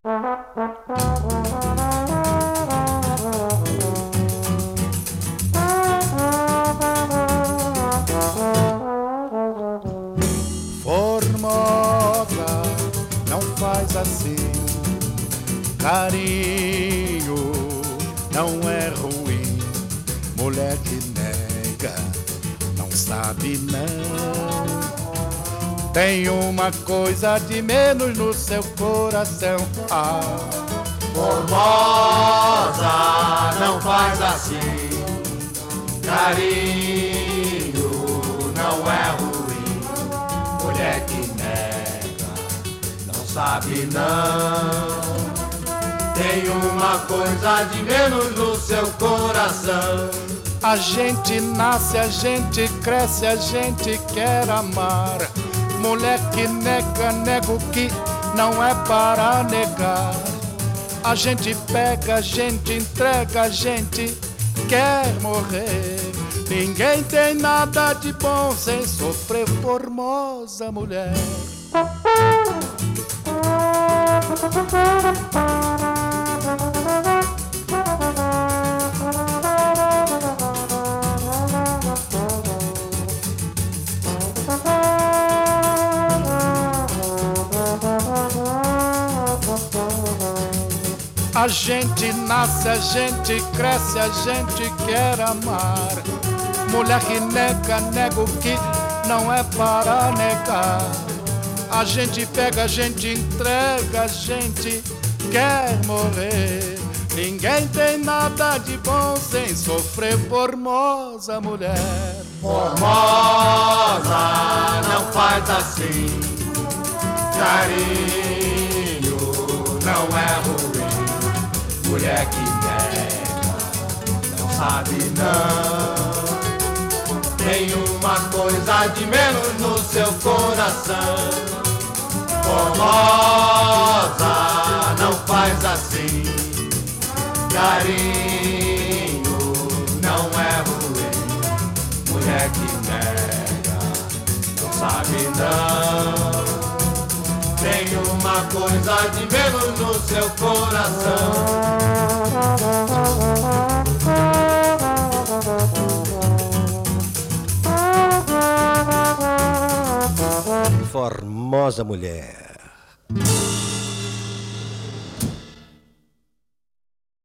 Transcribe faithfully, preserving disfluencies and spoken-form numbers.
Formosa, não faz assim. Carinho não é ruim. Mulher que nega não sabe não. Tem uma coisa de menos no seu coração. Ah. Formosa, não faz assim. Carinho não é ruim. Mulher que nega não sabe não. Tem uma coisa de menos no seu coração. A gente nasce, a gente cresce, a gente quer amar. Mulher que nega, nega o que não é para negar. A gente pega, a gente entrega, a gente quer morrer. Ninguém tem nada de bom sem sofrer, formosa mulher. A gente nasce, a gente cresce, a gente quer amar. Mulher que nega, nega o que não é para negar. A gente pega, a gente entrega, a gente quer morrer. Ninguém tem nada de bom sem sofrer, formosa mulher. Formosa, não faz assim. Carinho não é ruim. Mulher que nega não sabe não. Tem uma coisa de menos no seu coração. Formosa, não faz assim. Carinho não é ruim. Mulher que nega não sabe não. Tem uma coisa de menos no seu coração. Formosa mulher.